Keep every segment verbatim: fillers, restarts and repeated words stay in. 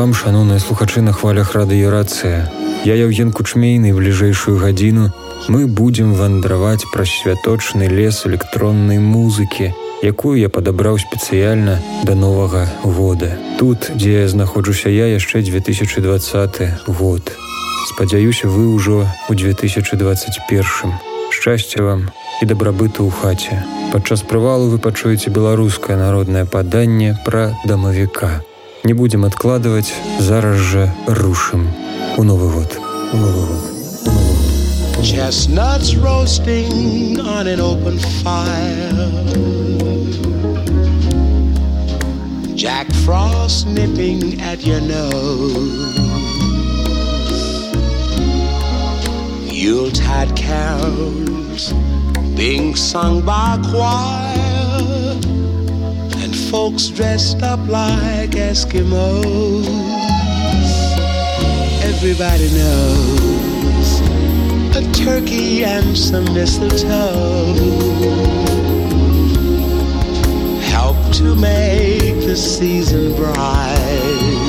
вам, шановныя слухачы, на хвалях радыёрацыя. Я Яўген Кучмейны, бліжэйшую гадзіну мы будзем вандраваць праз святочны лес электроннай музыкі, якую я падабраў спецыяльна да новага года. Тут, дзе знаходжуся я, яшчэ две тысячы двадцаты год. Спадзяюся, вы ўжо ў две тысячы двадцаць першым. Шчасця вам і дабрабыту ў хаце. Падчас прывалу вы пачуеце беларускае народнае паданне пра дамавіка. Не будзем адкладваць, зараз жа рушым у Новы год. У Новы год. Chestnuts roasting on an open fire, Jack Frost nipping at your nose, Yuletide carols being sung by a choir, and folks dressed up like Eskimos. Everybody knows a turkey and some mistletoe help to make the season bright.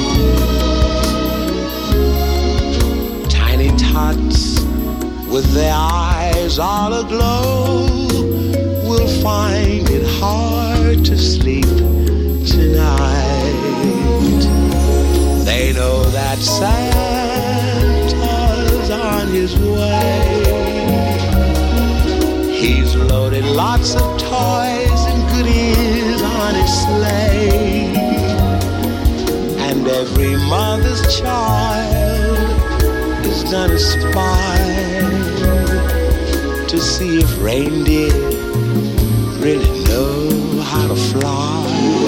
Tiny tots with their eyes all aglow will find it hard to sleep tonight. They know that Santa's on his way. He's loaded lots of toys and goodies on his sleigh, and every mother's child is gonna spy to see if reindeer really know how to fly.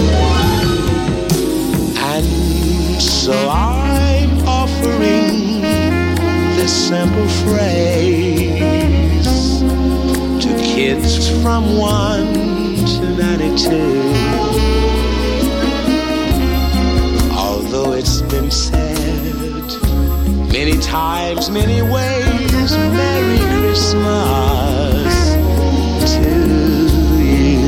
And so I'm offering this simple phrase to kids from one to ninety-two. Although it's been said many times, many ways, Merry Christmas to you.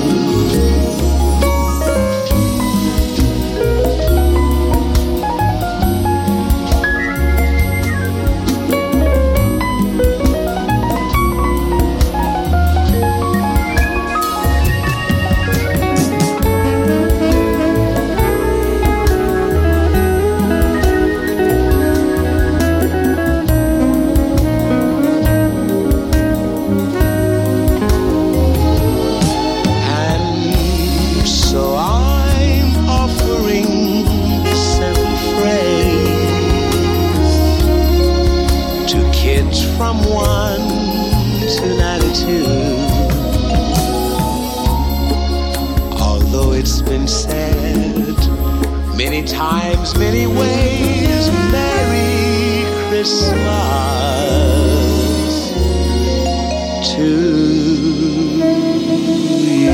Times, many ways, Merry Christmas to you.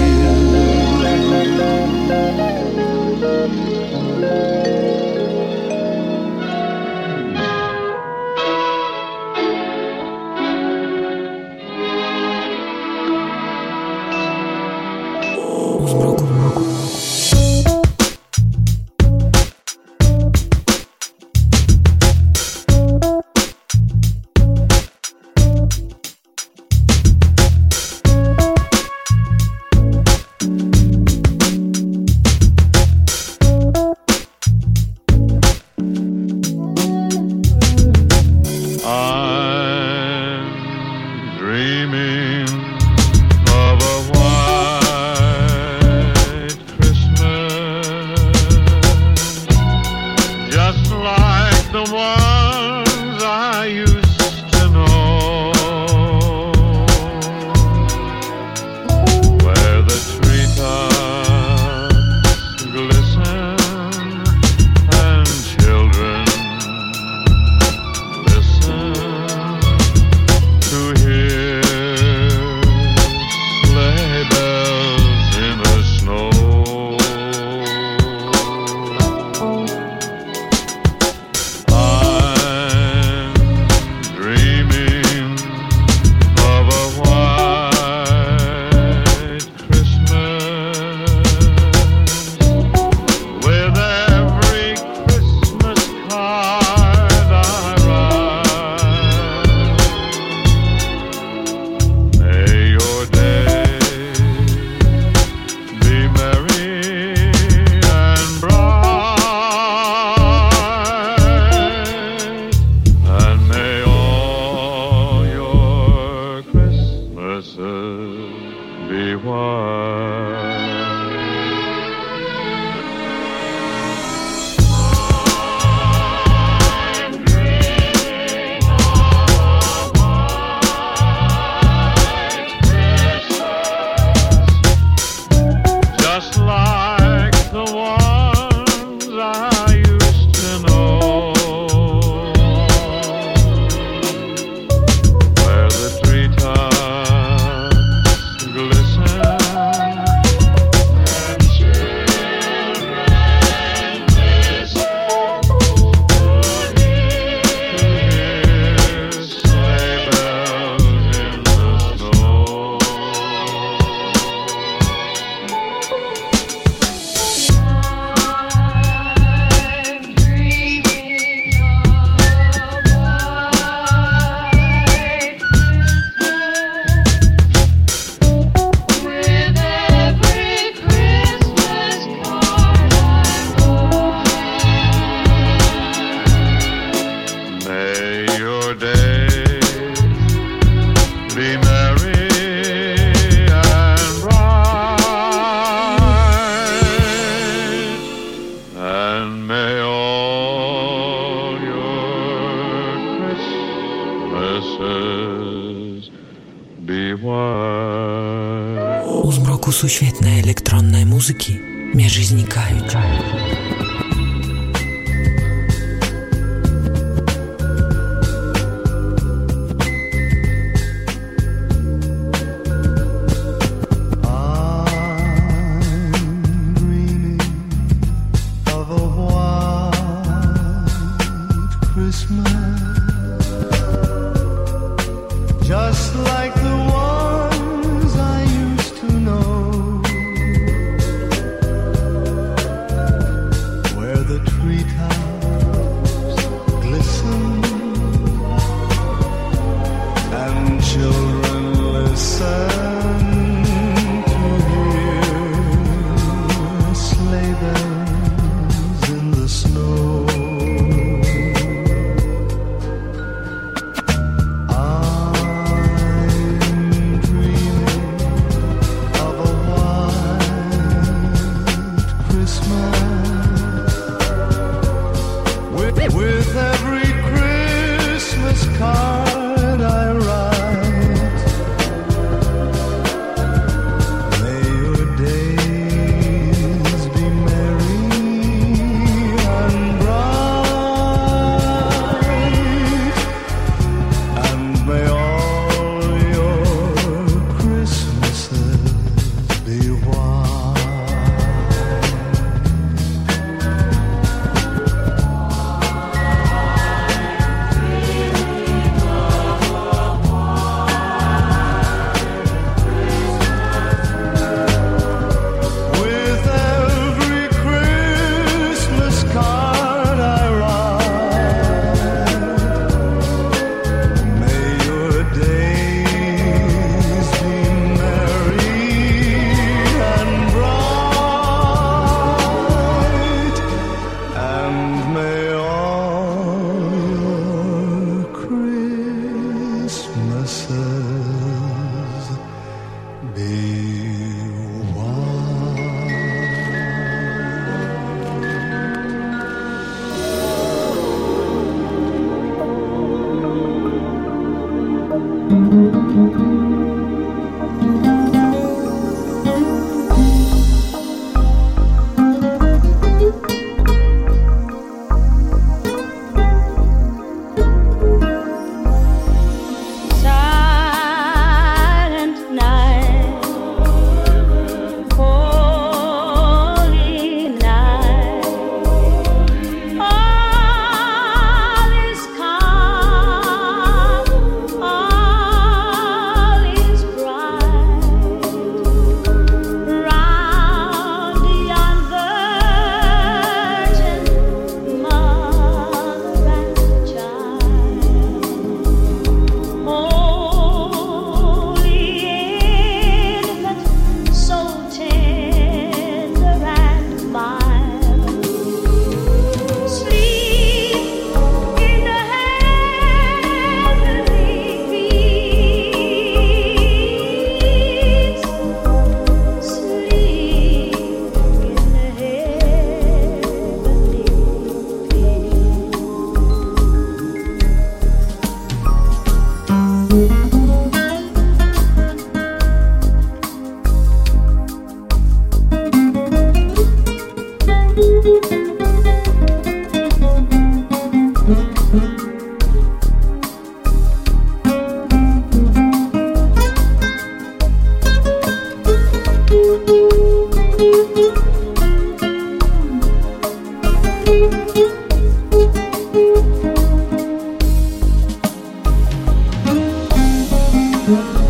У змроку сусветнай электроннай музыкі межы знікаюць.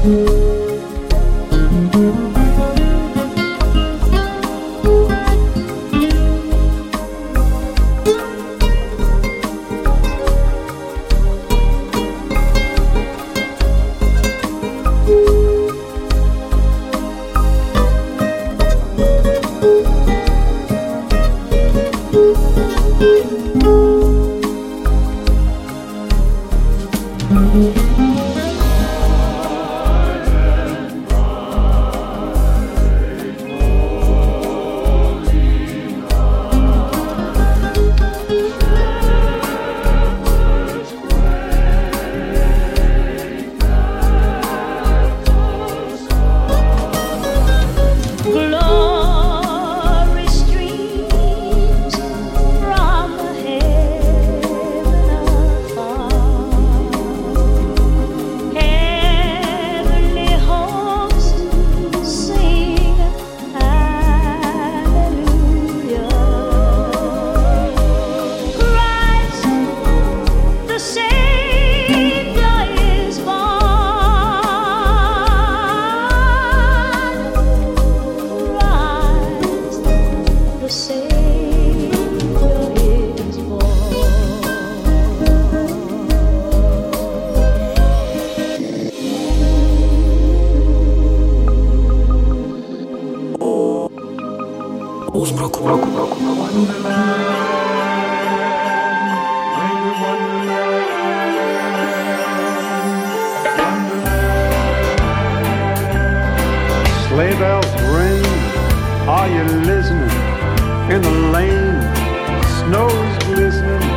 Sleigh bells ring, are you listening? In the lane, snow's glistening.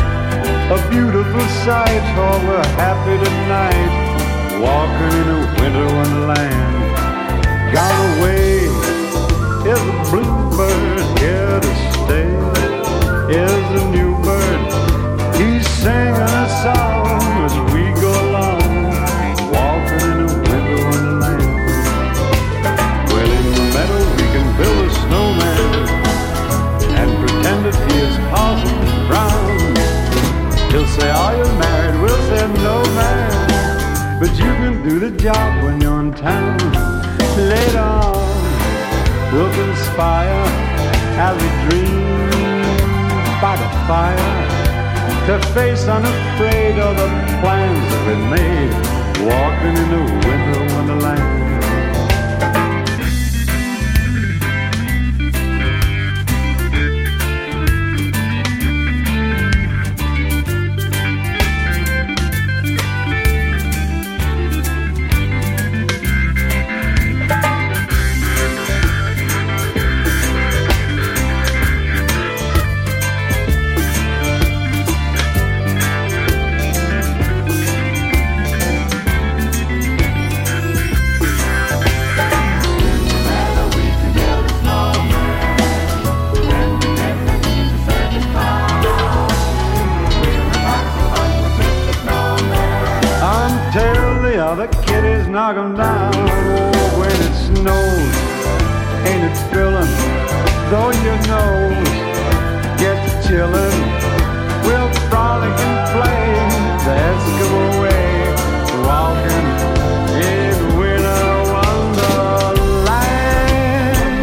A beautiful sight, oh, we're happy tonight, walking in a winter wonderland. Gone away is a bluebird, here to stay is a new bird. He's singing a song as we go along, walking in a winter wonderland. Well, in the meadow we can build a snowman and pretend that he is Parson Brown. He'll say, are you married? We'll say, no, man, but you can do the job when you're in town. Later on, we'll conspire as we dream by the fire to face unafraid all the plans that we made, walking in the winter wonderland. The kitties knock 'em down. Oh, when it snows, ain't it thrilling? Though your nose gets chillin', we'll frolic and play the Eskimo way, walking in winter wonderland.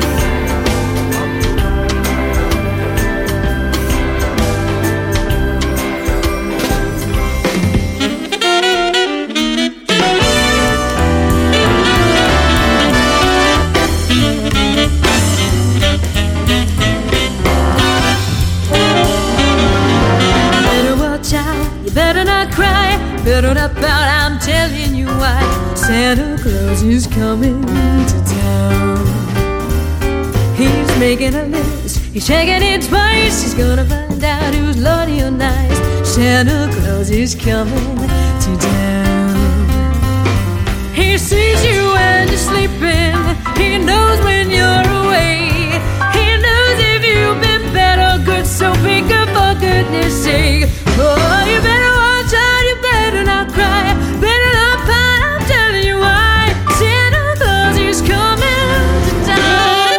Better not cry, better not pout, I'm telling you why. Santa Claus is coming to town. He's making a list, he's checking it twice. He's gonna find out who's naughty or nice. Santa Claus is coming to town. He sees you when you're sleeping, he knows when you're away. He knows if you've been bad or good, so pick up for goodness sake. Oh, you better watch out, you better not cry, better not pout, I'm telling you why. Santa Claus is coming to town.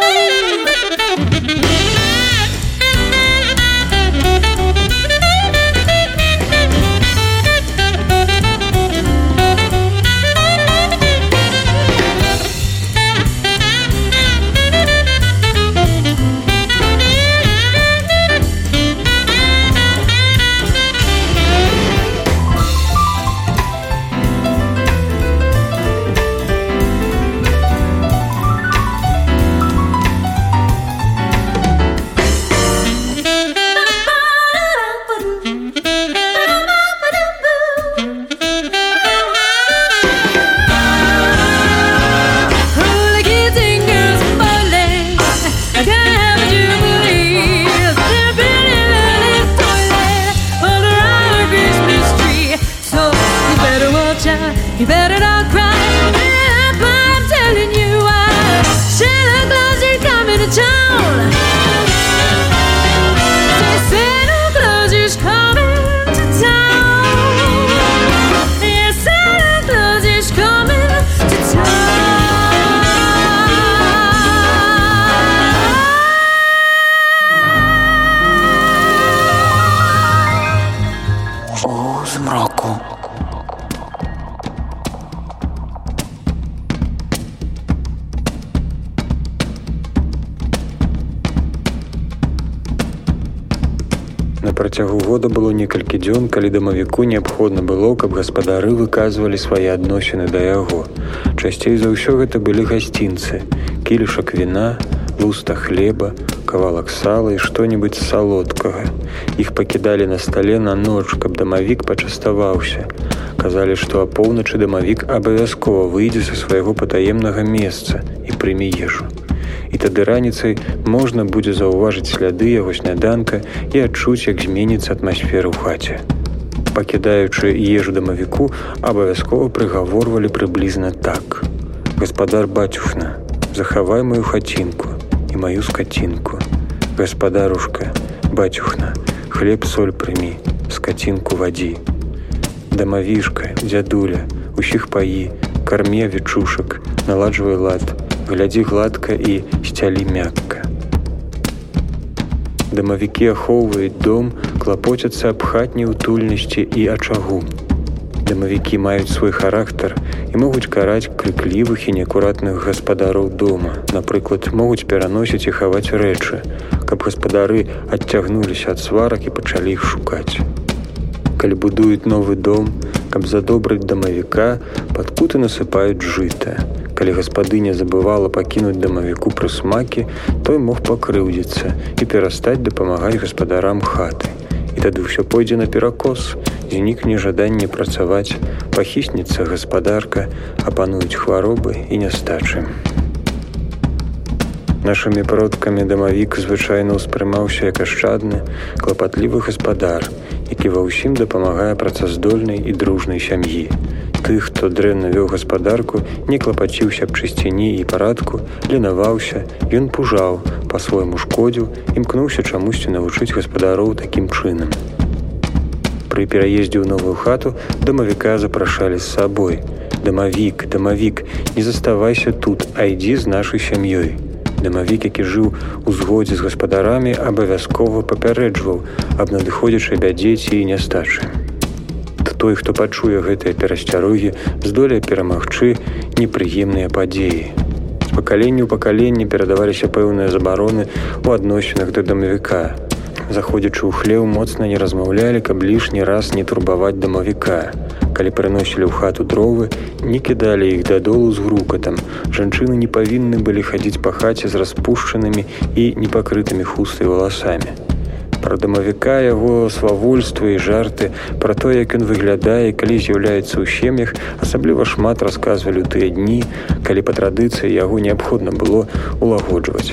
why you better not cry. And I'm telling you why Santa Claus is coming to town. Say Santa Claus is coming to town. Yeah, Santa Claus is coming to town. У змроку. На працягу года было некалькі дзён, калі дамавіку неабходна было, каб гаспадары выказвалі свае адносіны да яго. Часцей за ўсё гэта былі гасцінцы, кілішак віна, луста хлеба, кавалак сала і што-небудзь салодкага. Іх пакідалі на стале на ноч, каб дамавік пачаставаўся. Казалі, што апоўначы дамавік абавязкова выйдзе са свайго патаемнага месца і прыме ежу. І тады раніцай можна будзе заўважыць сляды яго сняданка і адчуць, як зменіцца атмасфера ў хаце. Пакідаючы ежу дамавіку, абавязкова прыгаворвалі прыблізна так: «Гаспадар бацюшна, захавай маю хацінку і маю скацінку. Гаспадарушка, бацюхна, хлеб соль прымі, скацінку вадзі. Дамавішка, дзядуля, усіх паі, кармі авечушак, наладжвай лад, глядзі гладка і сцялі мякка». Дамавікі ахоўваюць дом, клапоцяцца аб хатняй утульнасці і ачагу. Дамавікі маюць свой характар і могуць караць крыклівых і неакуратных гаспадароў дома. Напрыклад, могуць пераносіць і хаваць рэчы, каб гаспадары адцягнуліся ад сварак і пачалі іх шукаць. Калі будуюць новы дом, каб задобрыць дамавіка, пад куты насыпаюць жыта. Калі гаспадыня забывала пакінуць дамавіку прысмакі, той мог пакрыўдзіцца і перастаць дапамагаць гаспадарам хаты. І тады ўсё пойдзе наперакос, знікне жаданне працаваць, пахіснецца гаспадарка, апануюць хваробы і нястачы. Нашымі продкамі дамавік звычайна ўспрымаўся як ашчадны, клапатлівы гаспадар, які ва ўсім дапамагае працаздольнай і дружнай сям'і. Тых, хто дрэнна вёў гаспадарку, не клапаціўся аб чысціні і парадку, ленаваўся, ён пужаў, па-свойму шкодзіў, імкнуўся чамусьці навучыць гаспадароў такім чынам. Пры пераездзе ў новую хату дамавіка запрашалі з сабой. «Дамавік, дамавік, не заставайся тут, а ідзі з нашай сям'ёй». Дамавік, які жыў у згодзе з гаспадарамі, абавязкова папярэджваў аб надыходзячай бядзе ці нястачы. Той, хто пачуе гэтыя перасцярогі, здолее перамагчы непрыемныя падзеі. З пакалення ў пакаленне перадаваліся пэўныя забароны ў адносінах да дамавіка. Заходзячы ў хлеў, моцна не размаўлялі, каб лішні раз не турбаваць дамавіка. Калі прыносілі ў хату дровы, не кідалі іх дадолу з грукатам. Жанчыны не павінны былі хадзіць па хаце з распушчанымі і непакрытымі хустай валасамі. Пра дамавіка, яго свавольства і жарты, пра тое, як ён выглядае, калі з'яўляецца ў сем'ях, асабліва шмат расказвалі ў тыя дні, калі па традыцыі яго неабходна было улагоджваць.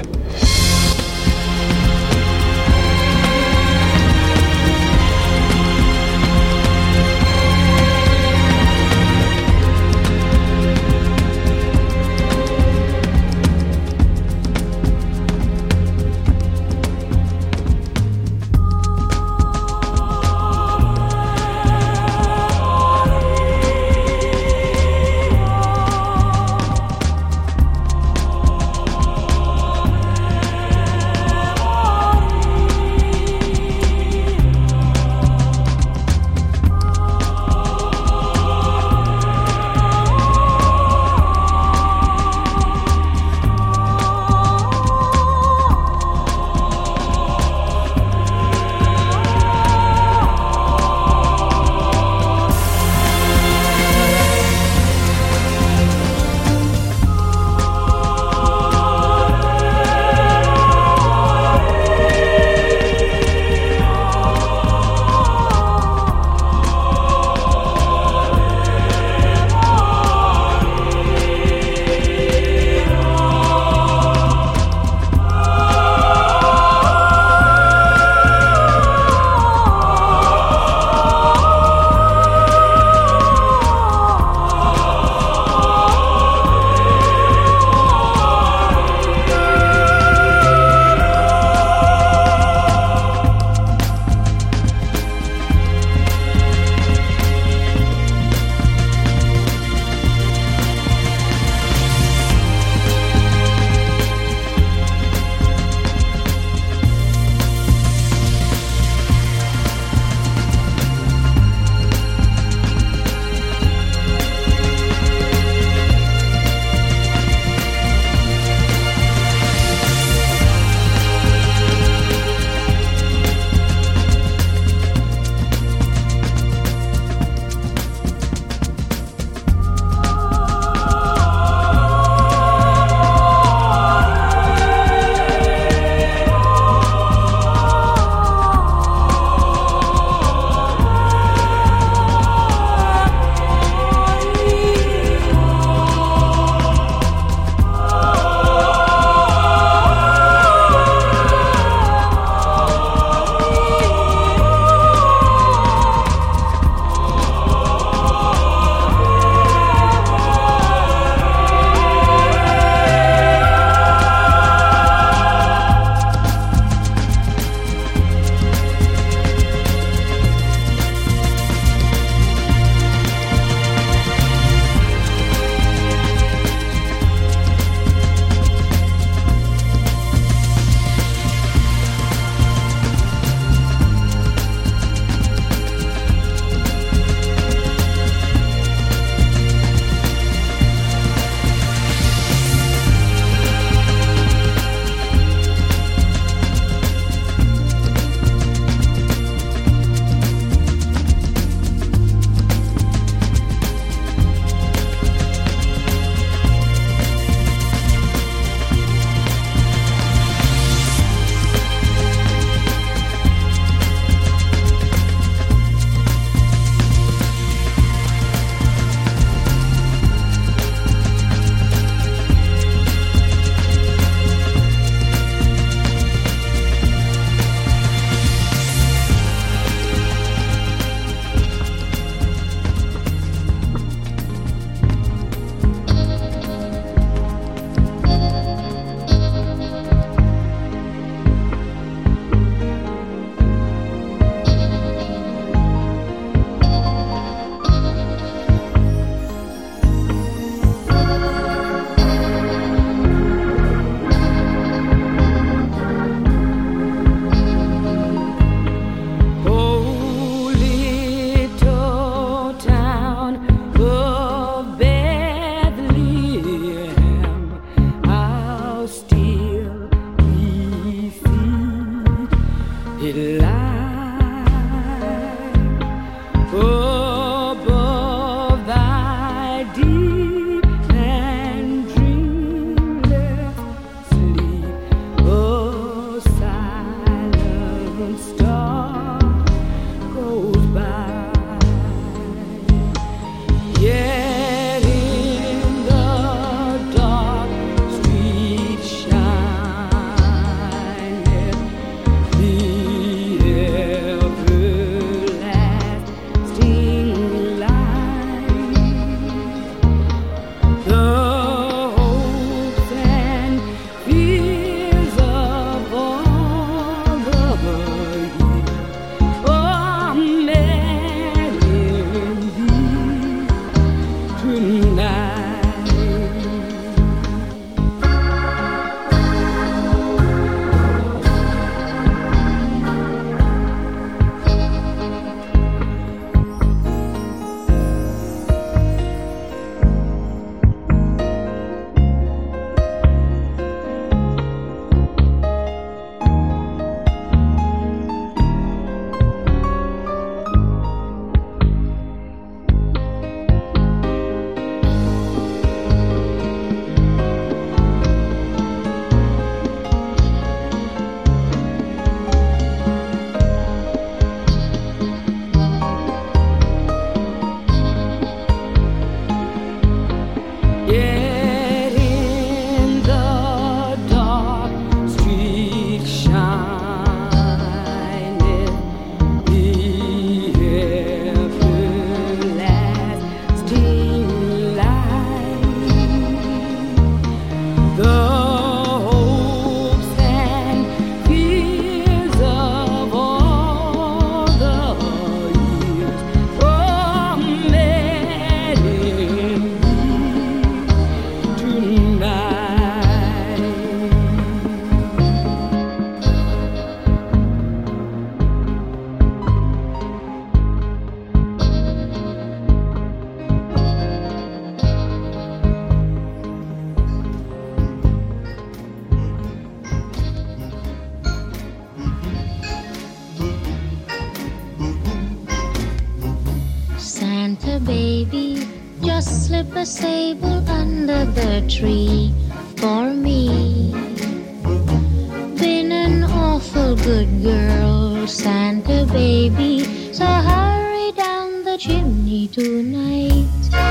baby, just slip a sable under the tree for me. Been an awful good girl, Santa baby, so hurry down the chimney tonight.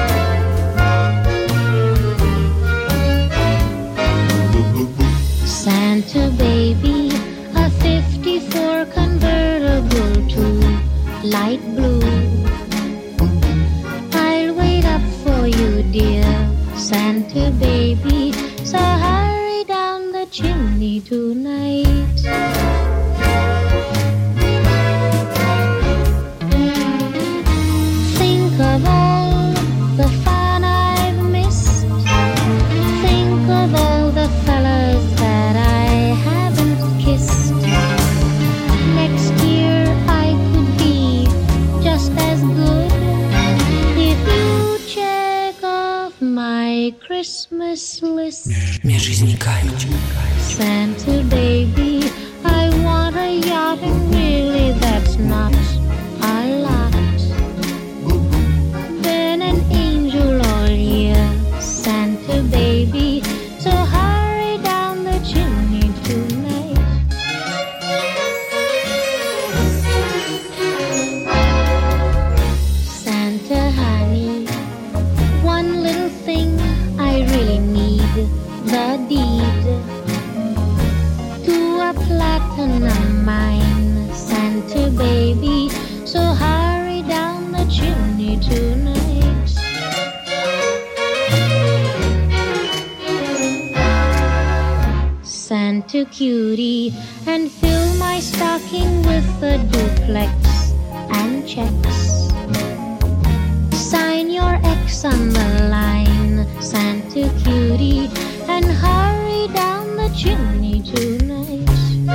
Santa baby, a fifty-four convertible to light blue. I'll wait up for you, dear Santa baby, so hurry down the chimney tonight. Think of all the fun I've missed. Think of all the fellas that I haven't kissed. Next year I could be just as good if you check off my Christmas list. Мне жизнь кайф. Santa baby, I want a yacht, and really that's not a lot. Been an angel all year, Santa baby, so hurry down the chimney tonight. Santa honey, one little thing I really need, the deed to a platinum mine, Santa baby, so hurry down the chimney tonight. Santa cutie, and fill my stocking with a duplex and checks. Sign your X on the line, Santa cutie, and hurry down the chimney tonight.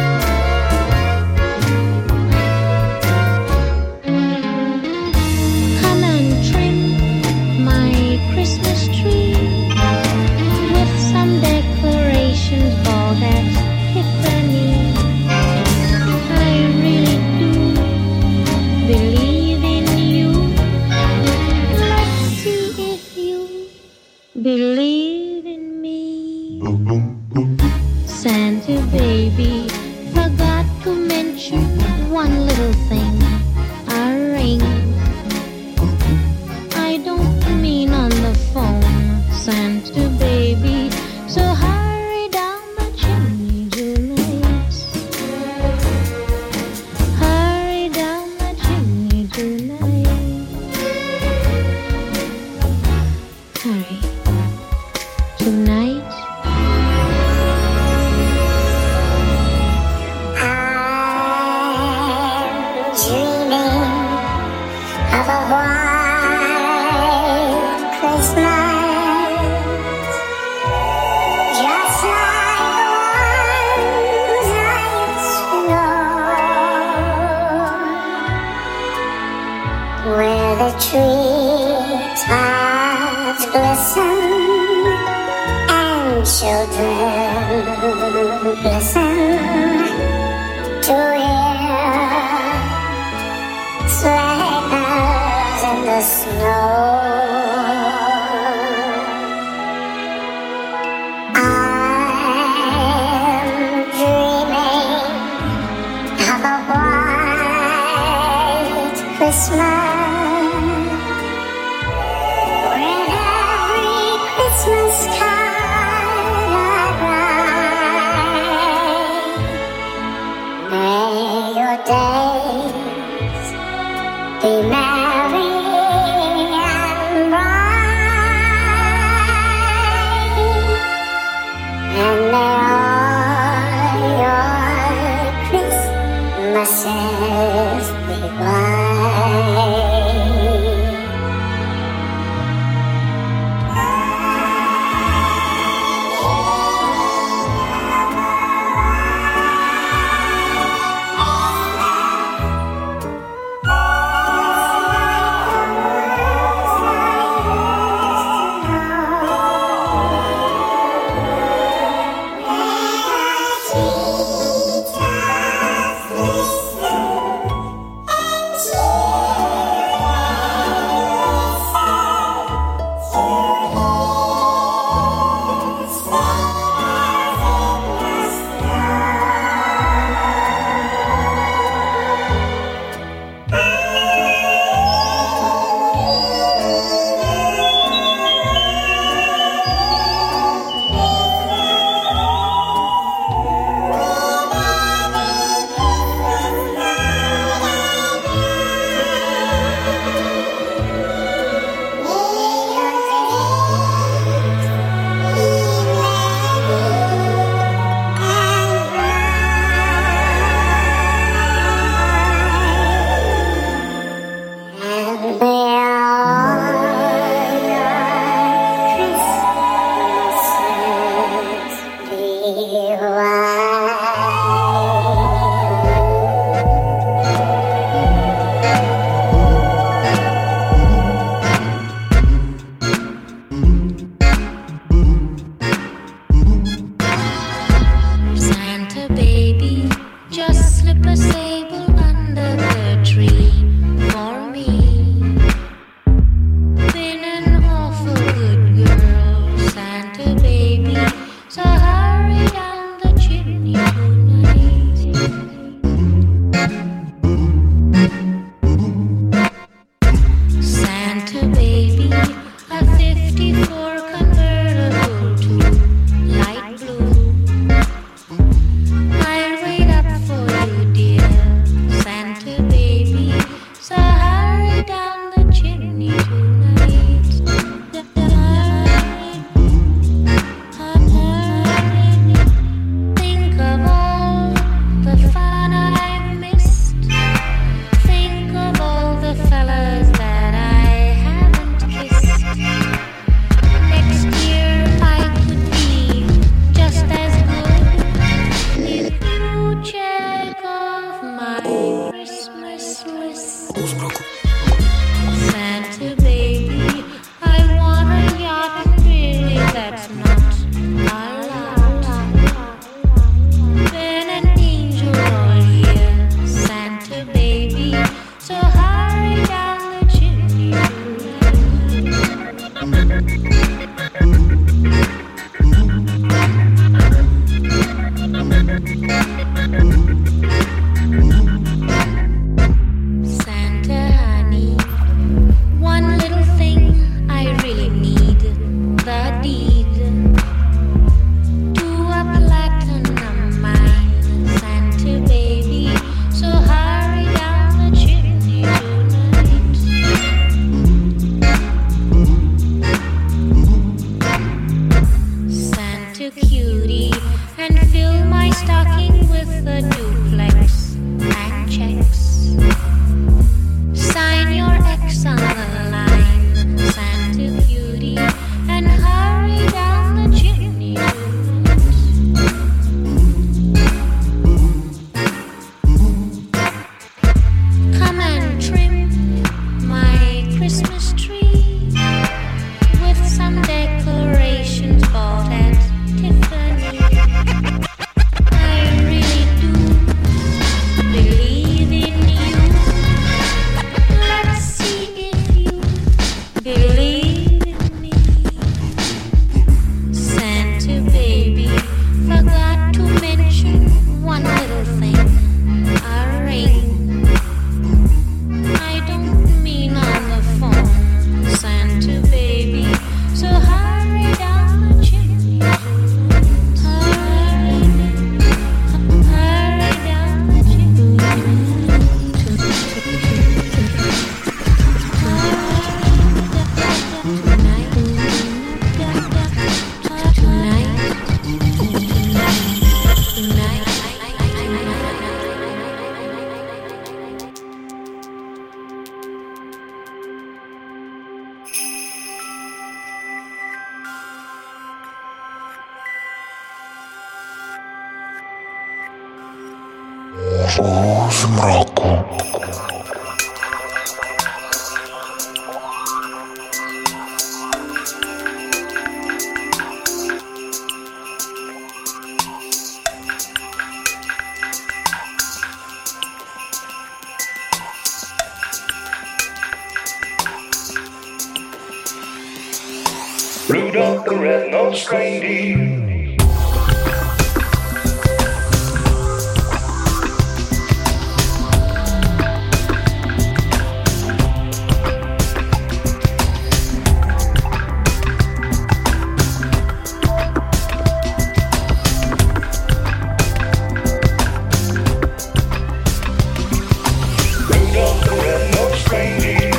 Come and trim my Christmas tree with some decorations bought at Tiffany. I really do believe in you. Let's see if you believe in me. Santa baby, forgot to mention one little thing, a ring. I don't mean on the phone, Santa baby, so hurry down the chimney tonight. Hurry down the chimney tonight. Hurry. Tonight. Dreaming of a white Christmas. treetops glisten and children listen to hear sleigh bells in the snow. I'm dreaming of a white Christmas. Be merry and bright, and may all your Christmases be white. У змроку. Rudolph the red-nosed reindeer. Rudolph the red-nosed reindeer.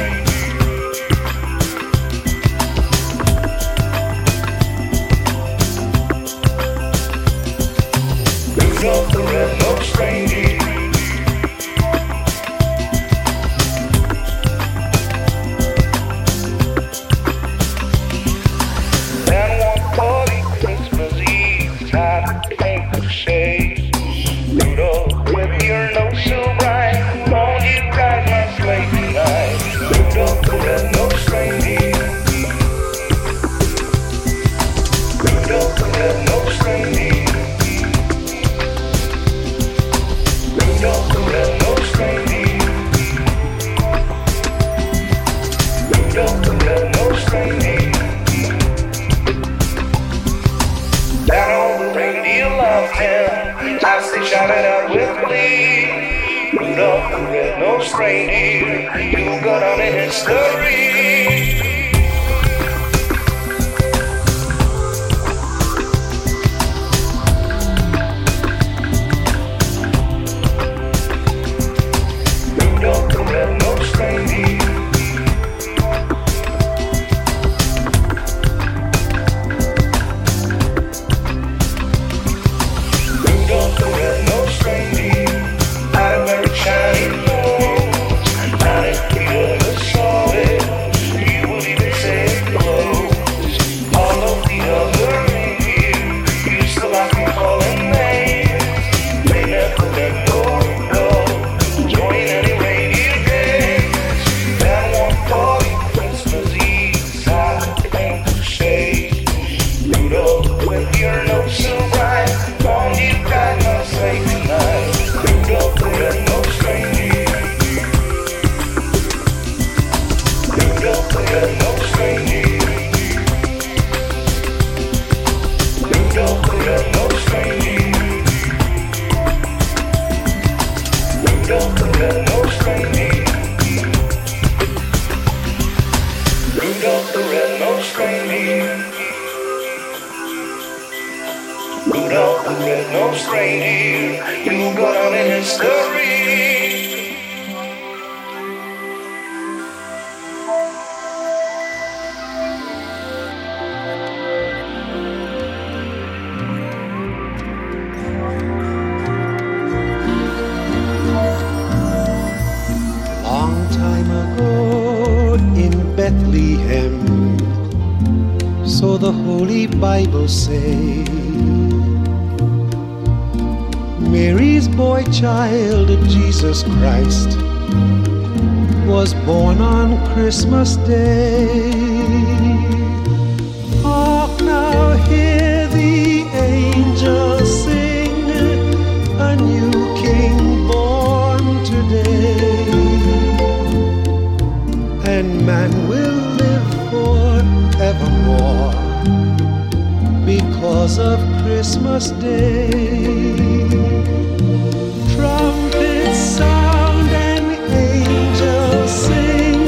Rudolph the red-nosed reindeer. And one forty Christmas Eve, time to paint the shade. Rudolph, with your nose so bright, won't you ride my sleigh tonight? Rudolph the red-nosed reindeer. Rudolph the red-nosed reindeer. Rudolph the red-nosed reindeer. Rudolph the red-nosed reindeer. Down all the reindeer loved him as they shouted out with glee. Rudolph the red-nosed reindeer, you'll go down in history. Rudolph the red-nosed reindeer. Rudolph the red-nosed reindeer had a very shiny nose, and if you ever saw it, you would even say it glows. All of the other reindeer used to laugh and call him names. They never let go go, join any reindeer games. And one forty Christmas Eve, time to paint the shade. Rudolph, with your nose so bright, won't you ride my sleigh tonight? Rudolph the red-nosed reindeer. Rudolph the red-nosed reindeer. Rudolph the red-nosed reindeer. Rudolph the red-nosed reindeer. Rudolph the red-nosed reindeer. Rudolph the red-nosed reindeer, you'll go down in history. Long time ago in Bethlehem, so the Holy Bible say, Mary's boy child, Jesus Christ, was born on Christmas Day. Hark now, hear the angels sing, a new King born today. And man will live forevermore because of Christmas Day. Trumpets sound and angels sing.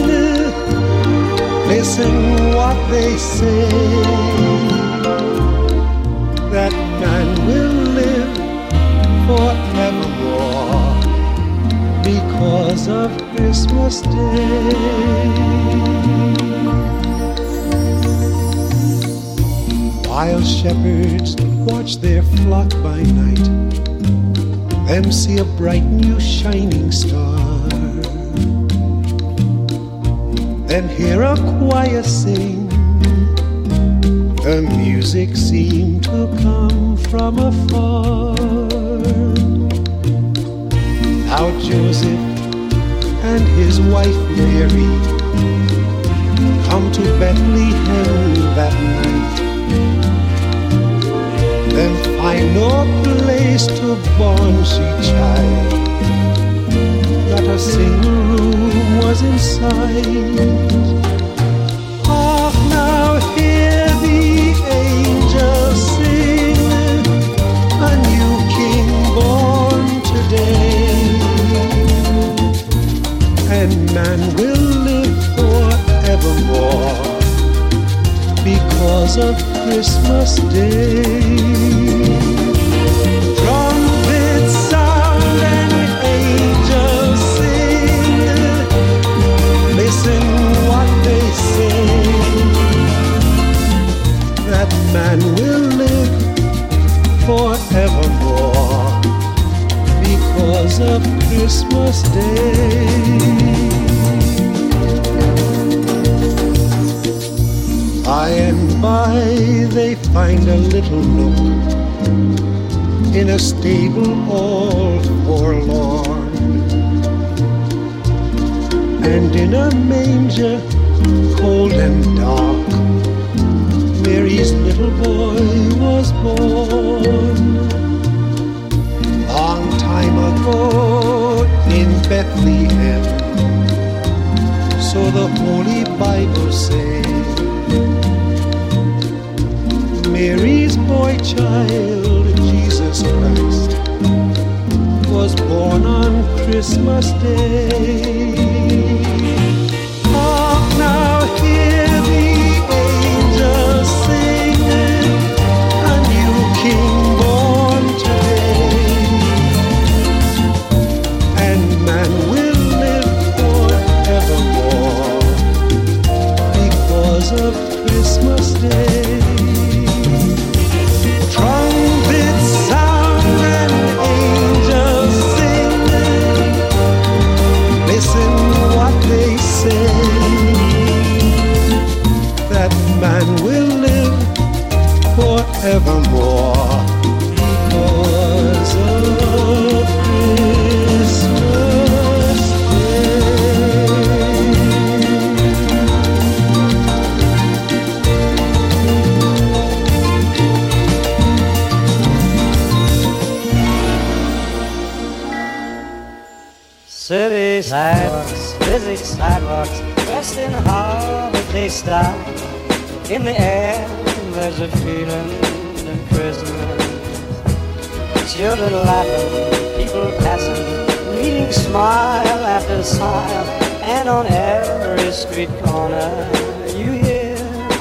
Listen what they say, that man will live forevermore because of Christmas Day. While shepherds watch their flock by night, them see a bright new shining star, then hear a choir sing. The music seemed to come from afar. Joseph and his wife Mary come to Bethlehem that night, then find no place to born sweet child. Not a single room was in sight. Hark now, hear the angels sing, a new king born today, and man will live forevermore because of Christmas Day. Trumpets sound and angels sing, listen what they say, that man will live forevermore because of Christmas Day. By and by they find a little nook in a stable all forlorn, and in a manger cold and dark Mary's little boy was born. Long time ago in Bethlehem, so the Holy Bible says, Mary's boy child, Jesus Christ, was born on Christmas Day. Hark now, hear the angels sing, a new king born today, and man will live forevermore because of Christmas Day. Trumpets sound and angels sing, listen what they say, that man will live forevermore because of Christmas Day. City sidewalks, busy sidewalks, dressed in holiday style. In the air, there's a feeling of Christmas. Children laughing, people passing, meeting smile after smile, and on every street corner you hear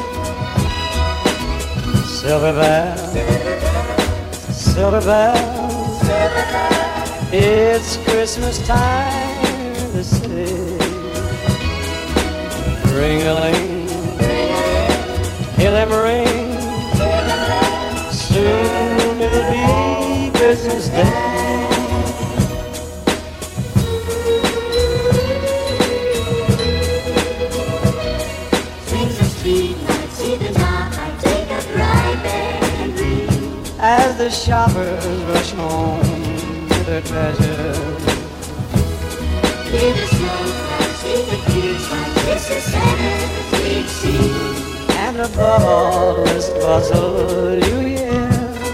silver bells, silver bells, silver bells. It's Christmas time in the city. Ring-a-ling, hear them ring. Soon it'll be Christmas Day. Swings the street, I see the knock, I take a drive there and read. As the shoppers rush home their treasure. Hear the snowflakes, see the kids, my kisses Santa's big scene. And above all this bustle you hear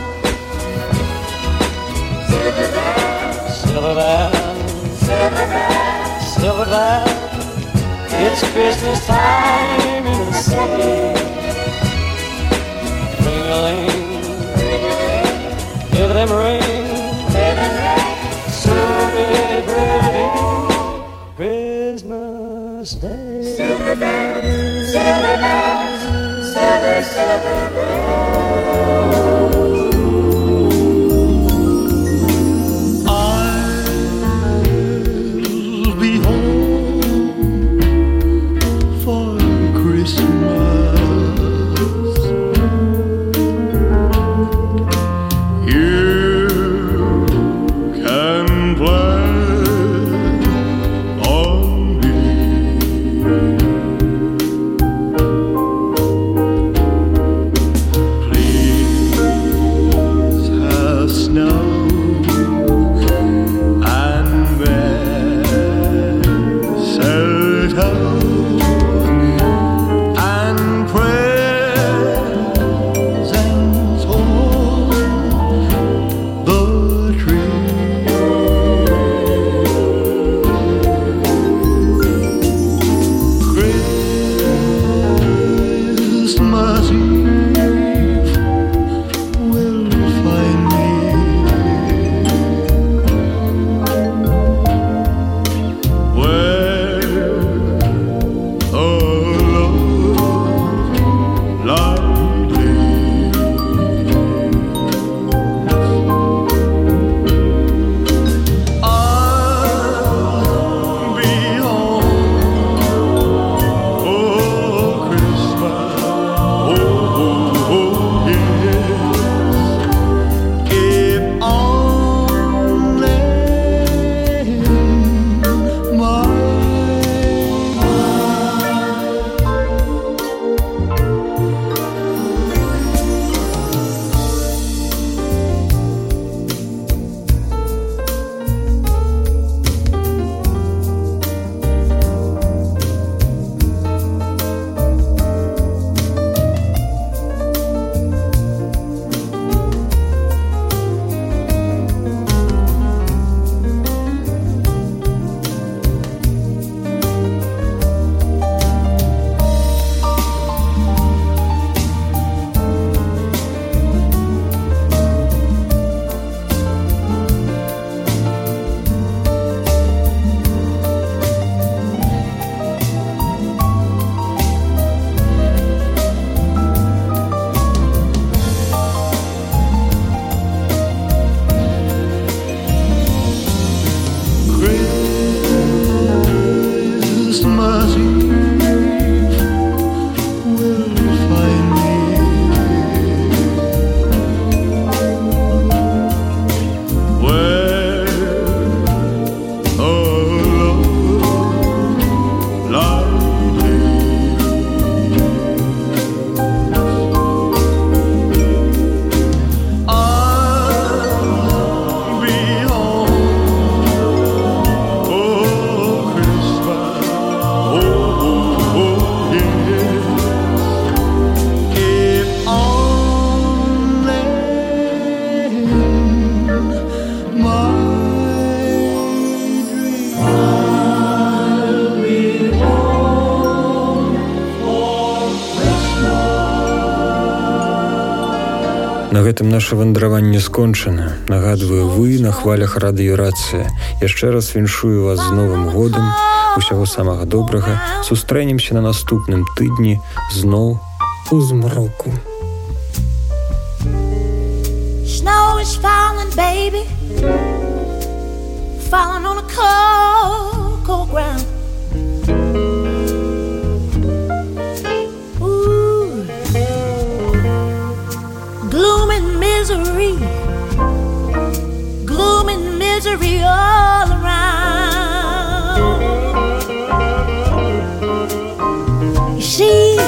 Silver bells, silver bells, silver bells, silver bells. It's Christmas time in the city. Ring-a-ling, hear them ring. Christmas Day. silver bells, silver bells, silver, silver bells. I'll be home for Christmas. You can plan on me. На гэтым наша вандраванне скончана. Нагадваю, вы на хвалях радыёрацыя. Яшчэ раз віншую вас з Новым годам. Усяго самага добрага. Сустрэнемся на наступным тыдні зноў у змроку. Snow is falling, baby, falling on a cold, cold ground. Ooh, gloom and misery, gloom and misery all around. You see,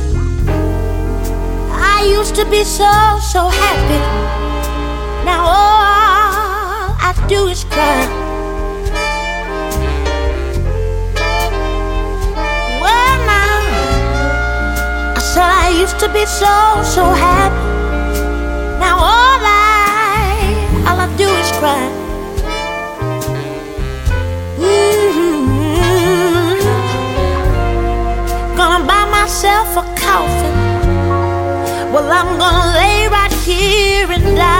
I used to be so, so happy. Now all I do is cry. Well now, I said I used to be so, so happy. Now all I, all I do is cry. Mm-hmm. Gonna buy myself a coffin. Well, I'm gonna lay right here and die.